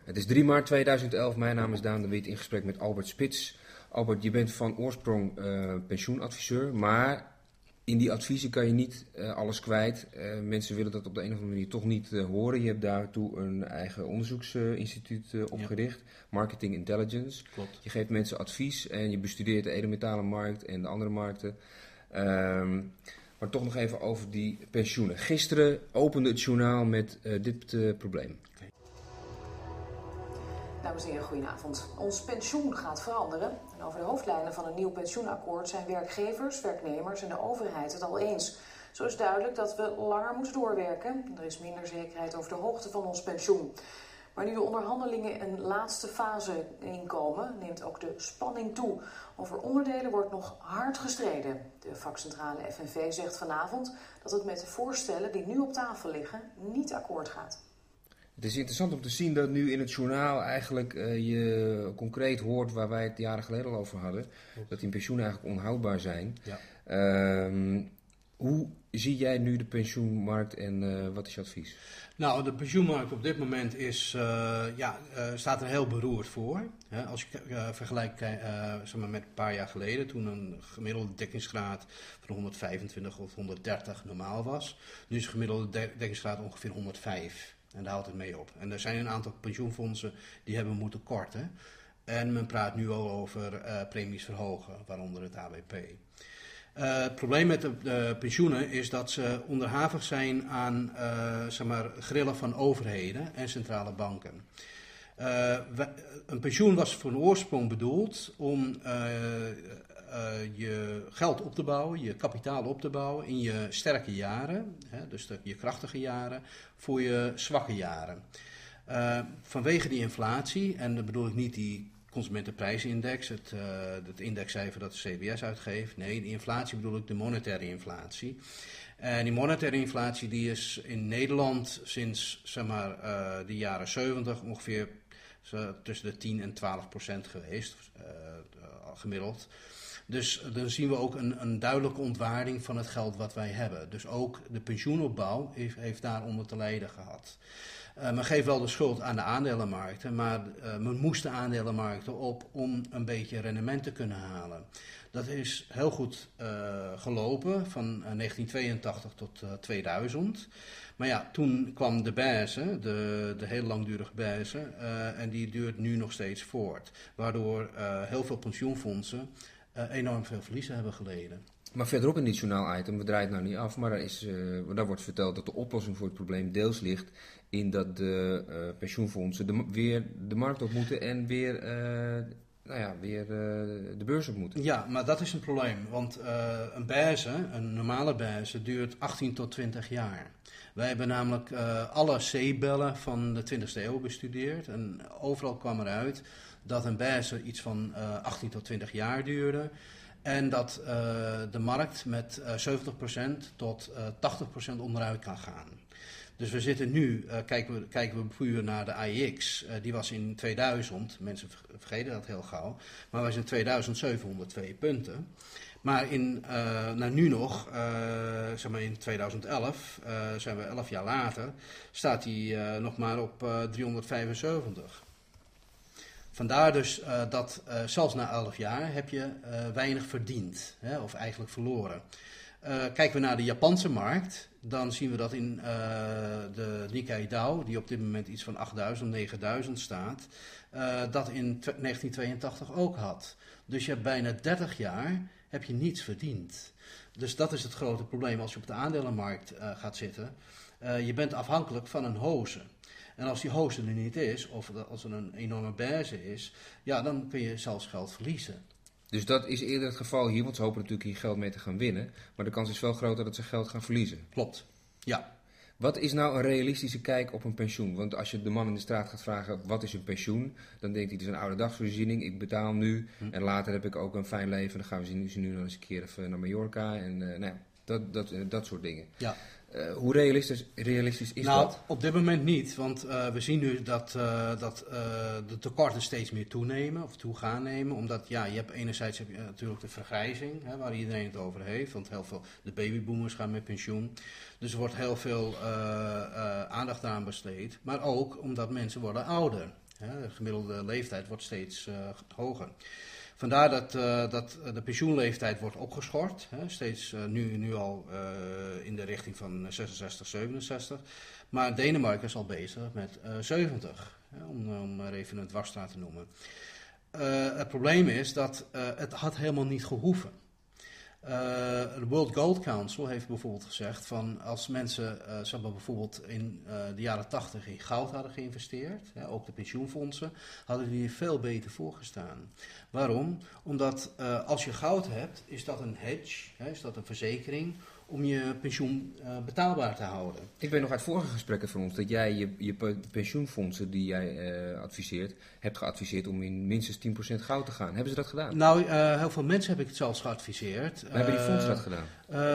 Het is 3 maart 2011. Mijn naam is Daan de Wit in gesprek met Albert Spits. Albert, je bent van oorsprong pensioenadviseur, maar in die adviezen kan je niet alles kwijt. Mensen willen dat op de een of andere manier toch niet horen. Je hebt daartoe een eigen onderzoeksinstituut opgericht, Marketing Intelligence. Klopt. Je geeft mensen advies en je bestudeert de edelmetalenmarkt en de andere markten. Maar toch nog even over die pensioenen. Gisteren opende het journaal met dit probleem. Dames en heren, goedenavond. Ons pensioen gaat veranderen. En over de hoofdlijnen van een nieuw pensioenakkoord zijn werkgevers, werknemers en de overheid het al eens. Zo is duidelijk dat we langer moeten doorwerken. Er is minder zekerheid over de hoogte van ons pensioen. Maar nu de onderhandelingen een laatste fase inkomen, neemt ook de spanning toe. Over onderdelen wordt nog hard gestreden. De vakcentrale FNV zegt vanavond dat het met de voorstellen die nu op tafel liggen niet akkoord gaat. Het is interessant om te zien dat nu in het journaal eigenlijk je concreet hoort waar wij het jaren geleden al over hadden. Dat die pensioenen eigenlijk onhoudbaar zijn. Ja. Hoe zie jij nu de pensioenmarkt en wat is je advies? Nou, de pensioenmarkt op dit moment staat er heel beroerd voor. Als je vergelijkt met een paar jaar geleden, toen een gemiddelde dekkingsgraad van 125 of 130 normaal was. Nu is de gemiddelde dekkingsgraad ongeveer 105. En daar houdt het mee op. En er zijn een aantal pensioenfondsen die hebben moeten korten. En men praat nu al over premies verhogen, waaronder het ABP. Het probleem met de pensioenen is dat ze onderhavig zijn aan grillen van overheden en centrale banken. Een pensioen was van oorsprong bedoeld om je geld op te bouwen, je kapitaal op te bouwen in je sterke jaren, dus je krachtige jaren, voor je zwakke jaren. Vanwege die inflatie, en dan bedoel ik niet die consumentenprijsindex, het indexcijfer dat de CBS uitgeeft. Nee, de inflatie bedoel ik de monetaire inflatie. En die monetaire inflatie die is in Nederland sinds de jaren 70 ongeveer tussen de 10 en 12% geweest, gemiddeld. Dus dan zien we ook een duidelijke ontwaarding van het geld wat wij hebben. Dus ook de pensioenopbouw heeft daaronder te lijden gehad. Men geeft wel de schuld aan de aandelenmarkten, maar men moest de aandelenmarkten op om een beetje rendement te kunnen halen. Dat is heel goed gelopen van 1982 tot 2000. Maar ja, toen kwam de beige, de heel langdurige beige, en die duurt nu nog steeds voort. Waardoor heel veel pensioenfondsen enorm veel verliezen hebben geleden. Maar verderop in dit journaal-item, we draaien het nou niet af, maar daar wordt verteld dat de oplossing voor het probleem deels ligt in dat de pensioenfondsen weer de markt op moeten en weer de beurs op moeten. Ja, maar dat is een probleem, want een normale beige duurt 18 tot 20 jaar. Wij hebben namelijk alle C-bellen van de 20e eeuw bestudeerd en overal kwam eruit dat een beige iets van 18 tot 20 jaar duurde. En dat de markt met 70% tot 80% onderuit kan gaan. Dus we zitten nu, kijken we puur naar de AEX. Die was in 2000, mensen vergeten dat heel gauw, maar was in 2702 punten. Maar nu nog, in 2011, zijn we 11 jaar later, staat die nog maar op 375. Vandaar dus dat zelfs na 11 jaar heb je weinig verdiend, of eigenlijk verloren. Kijken we naar de Japanse markt, dan zien we dat in de Nikkei Dow, die op dit moment iets van 8000, 9000 staat, dat in 1982 ook had. Dus je hebt bijna 30 jaar heb je niets verdiend. Dus dat is het grote probleem als je op de aandelenmarkt gaat zitten. Je bent afhankelijk van een hoze. En als die hoogste er niet is, of als er een enorme beige is, ja, dan kun je zelfs geld verliezen. Dus dat is eerder het geval hier, want ze hopen natuurlijk hier geld mee te gaan winnen. Maar de kans is wel groter dat ze geld gaan verliezen. Klopt, ja. Wat is nou een realistische kijk op een pensioen? Want als je de man in de straat gaat vragen, wat is een pensioen? Dan denkt hij, het is een oude dagsvoorziening, ik betaal nu. En later heb ik ook een fijn leven. Dan gaan we nu nog eens een keer even naar Mallorca en dat soort dingen. Ja. Hoe realistisch is dat? Op dit moment niet, want we zien nu dat de tekorten steeds meer toenemen of toe gaan nemen. Omdat je hebt enerzijds heb je natuurlijk de vergrijzing, waar iedereen het over heeft. Want heel veel de babyboomers gaan met pensioen. Dus er wordt heel veel aandacht aan besteed. Maar ook omdat mensen worden ouder. De gemiddelde leeftijd wordt steeds hoger. Vandaar dat de pensioenleeftijd wordt opgeschort. Steeds nu al in de richting van 66, 67. Maar Denemarken is al bezig met 70. Om maar even een dwarsstraat te noemen. Het probleem is dat het had helemaal niet gehoeven. De World Gold Council heeft bijvoorbeeld gezegd van als mensen bijvoorbeeld in de jaren 80 in goud hadden geïnvesteerd, ook de pensioenfondsen, hadden die er veel beter voor gestaan. Waarom? Omdat als je goud hebt, is dat een hedge, is dat een verzekering om je pensioen betaalbaar te houden. Ik weet nog uit vorige gesprekken van ons dat jij je pensioenfondsen die jij adviseert, hebt geadviseerd om in minstens 10% goud te gaan. Hebben ze dat gedaan? Nou, heel veel mensen heb ik het zelfs geadviseerd. Maar hebben die fondsen dat gedaan?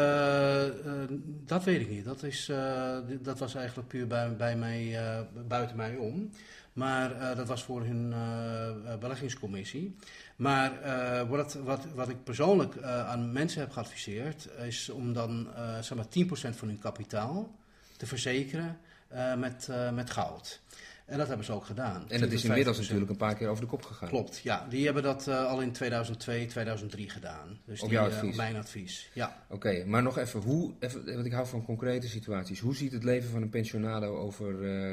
Dat weet ik niet. Dat was eigenlijk puur buiten mij om. Maar dat was voor hun beleggingscommissie. Maar wat ik persoonlijk aan mensen heb geadviseerd, is om dan 10% van hun kapitaal te verzekeren met goud. En dat hebben ze ook gedaan. En dat is inmiddels natuurlijk een paar keer over de kop gegaan. Klopt, ja. Die hebben dat al in 2002, 2003 gedaan. Dus op jouw advies? Op mijn advies, ja. Oké, maar nog even, want ik hou van concrete situaties. Hoe ziet het leven van een pensionado over,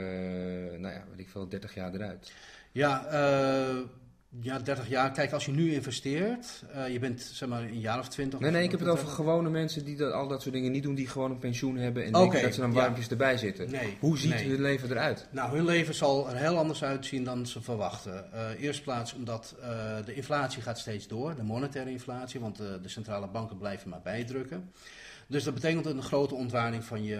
30 jaar eruit? Ja, 30 jaar. Kijk, als je nu investeert, je bent een jaar of 20. Nee, ik heb het over gewone mensen die al dat soort dingen niet doen, die gewoon een pensioen hebben en denken dat ze dan warmpjes erbij zitten. Hoe ziet hun leven eruit? Nou, hun leven zal er heel anders uitzien dan ze verwachten. Eerst plaats omdat de inflatie gaat steeds door, de monetaire inflatie, want de centrale banken blijven maar bijdrukken. Dus dat betekent een grote ontwaarding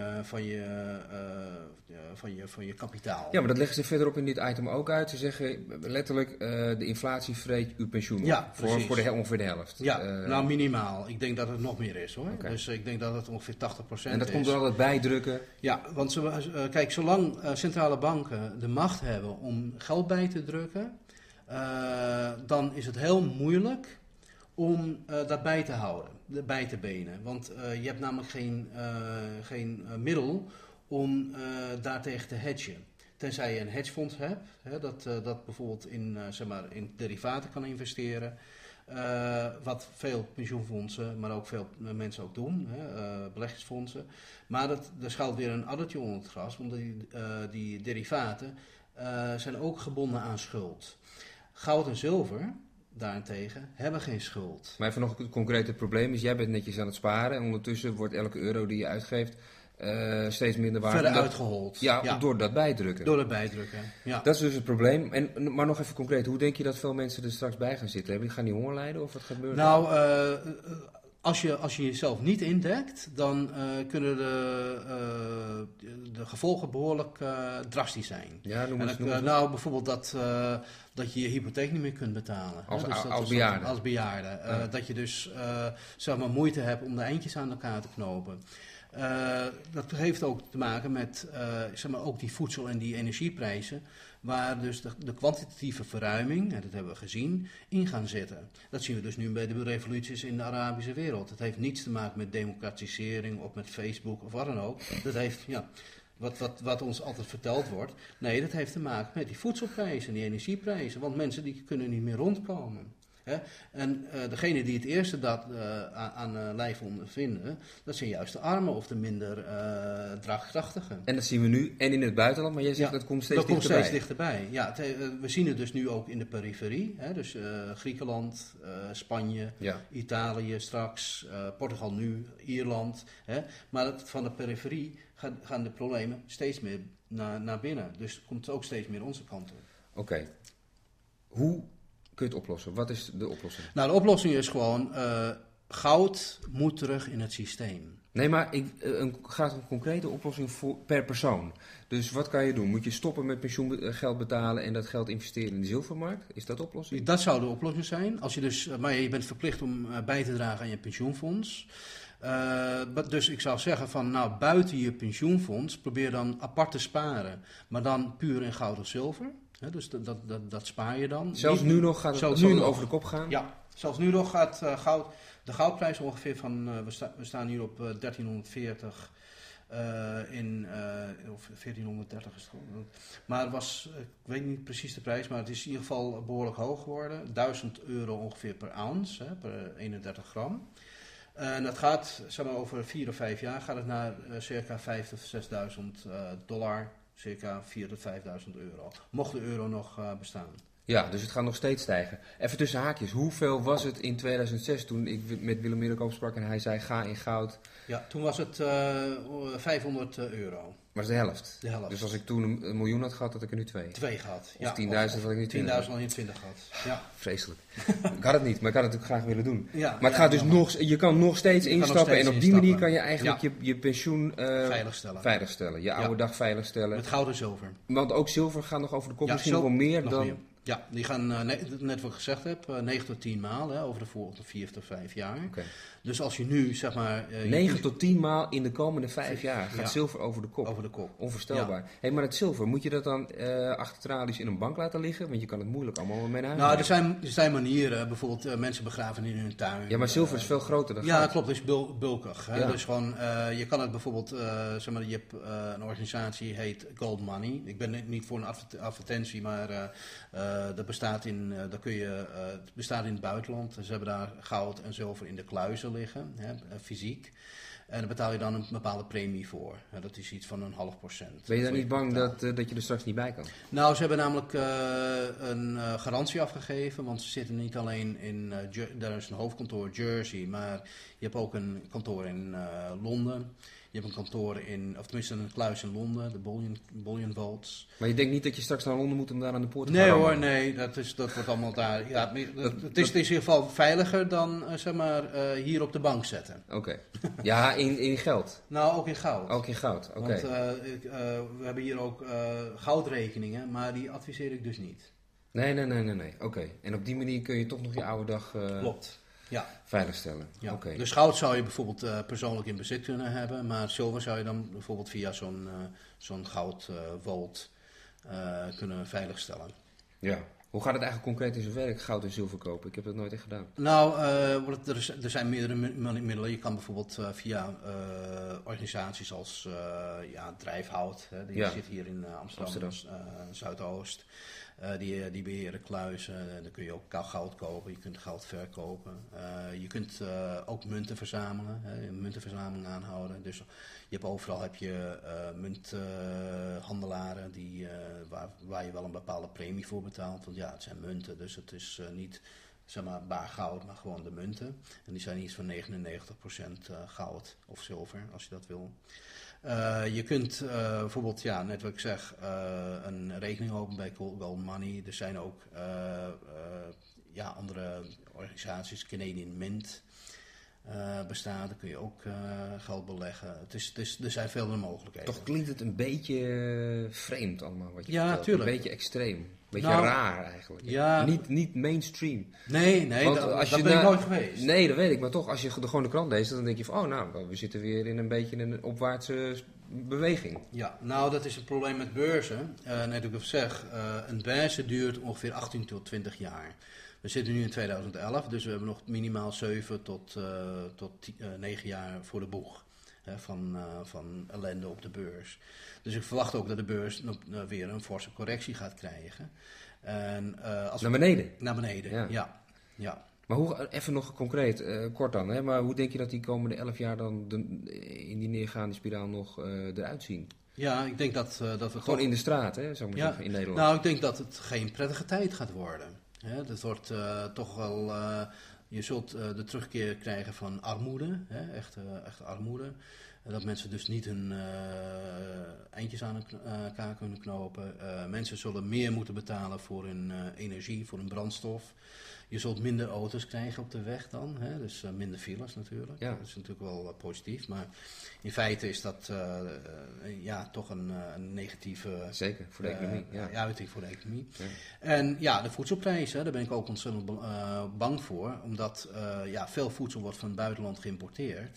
van je kapitaal. Ja, maar dat leggen ze verderop in dit item ook uit. Ze zeggen letterlijk, de inflatie vreet uw pensioen op. Ja, voor ongeveer de helft. Ja, minimaal. Ik denk dat het nog meer is hoor. Okay. Dus ik denk dat het ongeveer 80% is. En dat komt door al het bijdrukken? Ja, want kijk, zolang centrale banken de macht hebben om geld bij te drukken, dan is het heel moeilijk om dat bij te houden, bij te benen. Want je hebt namelijk geen middel om daartegen te hedgen. Tenzij je een hedgefonds hebt, dat bijvoorbeeld in derivaten kan investeren. Wat veel pensioenfondsen, maar ook veel mensen ook doen, beleggingsfondsen. Maar er schuilt weer een addertje onder het gras, want die derivaten zijn ook gebonden aan schuld. Goud en zilver daarentegen hebben geen schuld. Maar even nog een concreet probleem is, jij bent netjes aan het sparen en ondertussen wordt elke euro die je uitgeeft steeds minder waard. Verder uitgehold. Ja, door dat bijdrukken. Door het bijdrukken, ja. Dat is dus het probleem. Maar nog even concreet, hoe denk je dat veel mensen er straks bij gaan zitten? Gaan die honger lijden of wat gebeurt er? Nou, als je jezelf niet indekt, dan kunnen de gevolgen behoorlijk drastisch zijn. Ja, noem eens. Nou, bijvoorbeeld dat je je hypotheek niet meer kunt betalen. Als bejaarde. Als bejaarde. Ja. Dat je dus moeite hebt om de eindjes aan elkaar te knopen. Dat heeft ook te maken met ook die voedsel- en die energieprijzen, waar dus de kwantitatieve verruiming, en dat hebben we gezien, in gaan zitten. Dat zien we dus nu bij de revoluties in de Arabische wereld. Het heeft niets te maken met democratisering of met Facebook of wat dan ook. Dat heeft, wat ons altijd verteld wordt. Nee, dat heeft te maken met die voedselprijzen, die energieprijzen. Want mensen die kunnen niet meer rondkomen. En degene die het eerste dat aan lijf ondervinden, dat zijn juist de armen of de minder draagkrachtigen. En dat zien we nu en in het buitenland, maar jij zegt dat komt steeds dichterbij. Dat komt steeds dichterbij. Ja, we zien het dus nu ook in de periferie. Dus Griekenland, Spanje, Italië straks, Portugal nu, Ierland. Maar van de periferie gaan de problemen steeds meer naar binnen. Dus het komt ook steeds meer onze kant op. Oké. Hoe kun je het oplossen? Wat is de oplossing? Nou, de oplossing is gewoon, goud moet terug in het systeem. Nee, maar gaat een concrete oplossing per persoon. Dus wat kan je doen? Moet je stoppen met pensioengeld betalen en dat geld investeren in de zilvermarkt? Is dat de oplossing? Dat zou de oplossing zijn. Als je dus, maar je bent verplicht om bij te dragen aan je pensioenfonds. Dus ik zou zeggen van, buiten je pensioenfonds probeer dan apart te sparen. Maar dan puur in goud of zilver. Dus dat spaar je dan. Zelfs nu nog gaat het over de kop gaan? Ja, zelfs nu nog gaat de goudprijs ongeveer van, we staan hier op 1340 Of 1430 is het. Maar het was, ik weet niet precies de prijs, maar het is in ieder geval behoorlijk hoog geworden. €1000 ongeveer per ounce, per 31 gram. En dat gaat, zeg maar, over 4 of 5 jaar gaat het naar circa $5.000 tot $6.000, circa €4.000 tot €5.000. Mocht de euro nog bestaan. Ja, dus het gaat nog steeds stijgen. Even tussen haakjes, hoeveel was het in 2006 toen ik met Willem Middelkoop sprak en hij zei ga in goud? Ja, toen was het €500. Maar dat is de helft. De helft. Dus als ik toen een miljoen had gehad, had ik er nu 2. 2 gehad. Of 10.000 had ik nu 10.000 al in 20 gehad. Ja. Vreselijk. Ik had het niet, maar ik had het natuurlijk graag willen doen. Ja, maar het gaat dus je kan nog steeds instappen en op die manier kan je eigenlijk je pensioen veiligstellen. Je oude dag veiligstellen. Met goud en zilver. Want ook zilver gaat nog over de kop, misschien nog wel meer dan... Meer. Ja, die gaan, net wat ik gezegd heb, 9 tot 10 maal over de volgende 4 tot 5 jaar. Okay. Dus als je nu, zeg maar... 9 tot 10 maal in de komende 5 jaar gaat zilver over de kop. Over de kop. Onvoorstelbaar. Ja. Hey, maar het zilver, moet je dat dan achter tralies in een bank laten liggen? Want je kan het moeilijk allemaal mee naar huis. Nou, er zijn manieren. Bijvoorbeeld mensen begraven in hun tuin. Ja, maar zilver is veel groter dan goud. Ja, klopt. Het is bulkig. Hè? Ja. Dus gewoon, je kan het bijvoorbeeld... zeg maar, je hebt een organisatie heet Gold Money. Ik ben niet voor een advertentie, maar... dat bestaat het bestaat in het buitenland. Ze hebben daar goud en zilver in de kluizen liggen, fysiek. En daar betaal je dan een bepaalde premie voor. Dat is iets van 0,5%. Ben je dan niet bang dat je er straks niet bij kan? Nou, ze hebben namelijk een garantie afgegeven. Want ze zitten niet alleen in... daar is een hoofdkantoor Jersey, maar je hebt ook een kantoor in Londen. Je hebt een kantoor of tenminste een kluis in Londen, de Bullion Vaults. Maar je denkt niet dat je straks naar Londen moet om daar aan de poort te gaan? Nee hoor, nee, dat wordt allemaal daar. Ja, het is in ieder geval veiliger dan zeg maar hier op de bank zetten. Oké. Ja, in geld? Nou, ook in goud. Ook in goud, oké. Want we hebben hier ook goudrekeningen, maar die adviseer ik dus niet. Nee. Oké. En op die manier kun je toch nog je oude dag... Klopt. Ja. Veiligstellen. Ja. Okay. Dus goud zou je bijvoorbeeld persoonlijk in bezit kunnen hebben, maar zilver zou je dan bijvoorbeeld via zo'n goudvault kunnen veiligstellen. Ja. Hoe gaat het eigenlijk concreet in zijn werk, goud en zilver kopen? Ik heb dat nooit echt gedaan. Nou, er zijn meerdere middelen. Je kan bijvoorbeeld via organisaties als Drijfhout, die zit hier in Amsterdam. Zuidoost. Die beheren kluizen, dan kun je ook goud kopen, je kunt goud verkopen. Je kunt ook munten verzamelen, een muntenverzameling aanhouden. Dus je hebt overal munthandelaren waar je wel een bepaalde premie voor betaalt. Want ja, het zijn munten, dus het is niet zeg maar baar goud, maar gewoon de munten. En die zijn iets van 99% goud of zilver, als je dat wil. Je kunt bijvoorbeeld, net wat ik zeg, een rekening openen bij Gold Money. Er zijn ook andere organisaties, Canadian Mint bestaat. Daar kun je ook geld beleggen. Er zijn veel mogelijkheden. Toch klinkt het een beetje vreemd allemaal wat je vertelt. Tuurlijk. Een beetje extreem. Een beetje raar eigenlijk. Ja. Niet mainstream. Nee, dat ben ik nooit geweest. Nee, dat weet ik. Maar toch, als je gewoon de krant leest, dan denk je van... we zitten weer in een beetje een opwaartse beweging. Ja, nou dat is het probleem met beurzen. Net ook zeg, een beurze duurt ongeveer 18 tot 20 jaar. We zitten nu in 2011, dus we hebben nog minimaal 7 tot 9 jaar voor de boeg. Van ellende op de beurs. Dus ik verwacht ook dat de beurs weer een forse correctie gaat krijgen. En, naar beneden? Naar beneden, ja. Maar even nog concreet, kort dan, hè? Maar hoe denk je dat die komende 11 jaar dan in die neergaande spiraal nog eruit zien? Ja, ik denk dat we gewoon in de straat, hè, zou ik maar zeggen, in Nederland. Nou, ik denk dat het geen prettige tijd gaat worden. Het wordt toch wel... je zult de terugkeer krijgen van armoede, echte armoede. Dat mensen dus niet hun eindjes aan elkaar kunnen knopen. Mensen zullen meer moeten betalen voor hun energie, voor hun brandstof. Je zult minder auto's krijgen op de weg dan, dus minder files natuurlijk. Ja. Dat is natuurlijk wel positief, maar in feite is dat toch een negatieve... Zeker, voor de economie. Uiting voor de economie. Ja. En de voedselprijzen, daar ben ik ook ontzettend bang voor, omdat veel voedsel wordt van het buitenland geïmporteerd. Ja.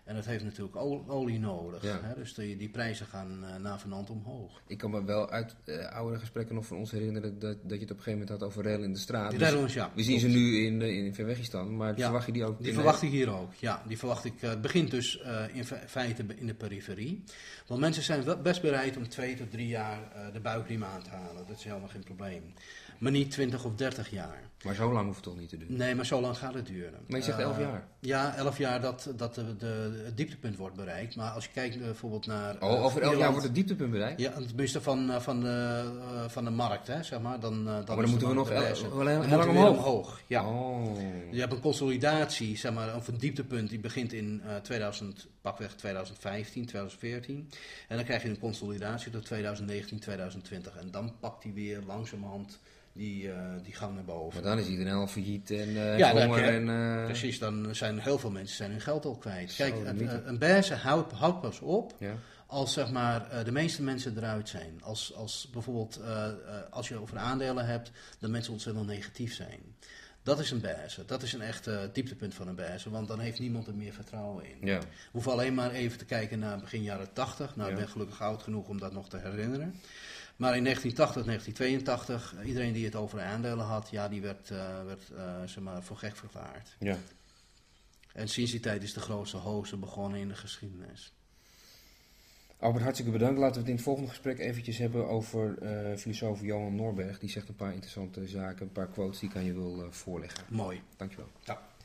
En dat heeft natuurlijk olie nodig. Ja. Hè? Dus die prijzen gaan navenant omhoog. Ik kan me wel uit oude gesprekken nog van ons herinneren dat je het op een gegeven moment had over rellen in de straat. Die rellen, ja, we zien ze nu in Verwegistan, maar verwacht je die ook? Die verwacht ik hier ook. Ja, die verwacht ik. Het begint dus in feite in de periferie. Want mensen zijn wel best bereid om 2 tot 3 jaar de buikriem aan te halen. Dat is helemaal geen probleem. Maar niet 20 of 30 jaar. Maar zo lang hoeft het toch niet te duren? Nee, maar zo lang gaat het duren. Maar je zegt 11 jaar? Ja, 11 jaar dat het dieptepunt wordt bereikt. Maar als je kijkt bijvoorbeeld naar... over 11 jaar wordt het dieptepunt bereikt? Ja, tenminste van de markt, hè, zeg maar. Dan maar dan moeten we nog heel lang omhoog. Ja. Oh. Je hebt een consolidatie, zeg maar, of een dieptepunt die begint in 2015, 2014. En dan krijg je een consolidatie tot 2019, 2020. En dan pakt hij weer langzamerhand die gang naar boven. Maar dan is iedereen al failliet en honger. Precies, dan zijn heel veel mensen hun geld al kwijt. Kijk, een beurze houdt pas op als zeg maar, de meeste mensen eruit zijn. Als bijvoorbeeld als je over aandelen hebt, dat mensen ontzettend negatief zijn. Dat is een beurze. Dat is een echt dieptepunt van een beurze, want dan heeft niemand er meer vertrouwen in. Ja. We hoeven alleen maar even te kijken naar begin jaren 80. Nou, ik ben gelukkig oud genoeg om dat nog te herinneren. Maar in 1980, 1982, iedereen die het over aandelen had, ja, die werd zeg maar, voor gek verklaard. Ja. En sinds die tijd is de grootste hoogste begonnen in de geschiedenis. Albert, hartstikke bedankt. Laten we het in het volgende gesprek eventjes hebben over filosoof Johan Norberg. Die zegt een paar interessante zaken, een paar quotes die ik aan je wil voorleggen. Mooi. Dankjewel. Ja.